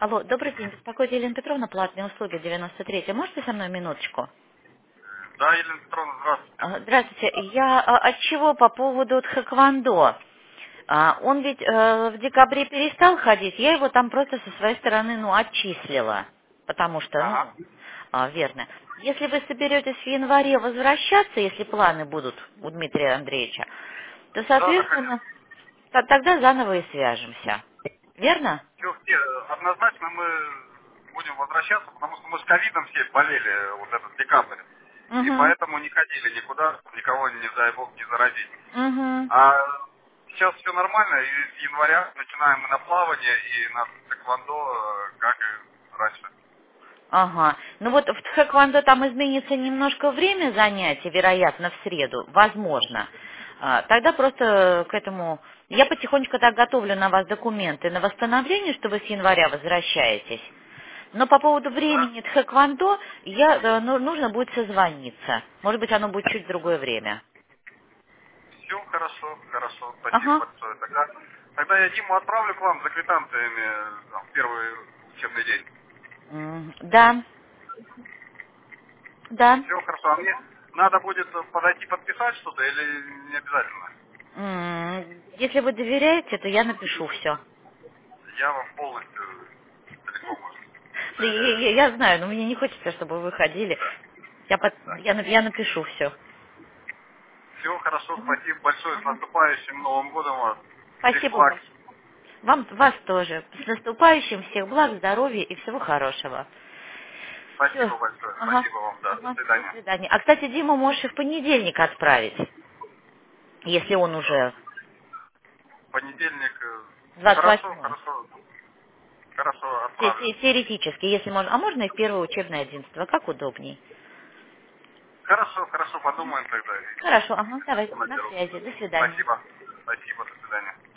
Алло, добрый день. Беспокоит Елена Петровна, платные услуги 93. Можете со мной минуточку? Да, Елена Петровна, здравствуйте. Здравствуйте. Я от чего по поводу тхэквондо? Он ведь в декабре перестал ходить, я его там просто со своей стороны, отчислила. Потому что, Ага. верно. Если вы соберетесь в январе возвращаться, если планы будут у Дмитрия Андреевича, то, Да, да, соответственно, конечно. тогда заново и свяжемся. Верно? Все, однозначно мы будем возвращаться, потому что мы с ковидом все болели вот этот декабрь. И Угу. поэтому не ходили никуда, никого, не дай бог, не заразить. Угу. А сейчас все нормально, и с января начинаем мы на плавание и на тэквондо, как и раньше. Ага. Ну вот в тхэквондо там изменится немножко время занятий, вероятно, в среду, возможно. Тогда просто к этому... Я потихонечку так готовлю на вас документы на восстановление, что вы с января возвращаетесь. Но по поводу Да? времени тхэквондо нужно будет созвониться. Может быть, оно будет чуть в другое время. Все хорошо, хорошо, спасибо Ага. большое. Тогда я Диму отправлю к вам за квитанциями в первый учебный день. Да, да. Все хорошо. А мне надо будет подойти подписать что-то или не обязательно? Если вы доверяете, то я напишу все. Я вам полностью целиком Да, доверяю. я знаю, но мне не хочется, чтобы вы ходили. Да, да. Я напишу все. Все хорошо, спасибо большое. С наступающим Новым годом вас. Всех Спасибо благ. большое. Вас тоже. С наступающим, всех благ, здоровья и всего хорошего. Все. Спасибо большое. Ага. Спасибо вам, да. До Ага. До свидания. свидания. А, кстати, Диму можешь и в понедельник отправить, если он уже Понедельник. Хорошо, 28-го. хорошо. Хорошо, отправлю. Теоретически, если можно. А можно и в первое учебное 11, как удобней. Хорошо, хорошо, подумаем тогда. Хорошо, ага, давай, И на наберу. связи. До свидания. Спасибо. Спасибо, до свидания.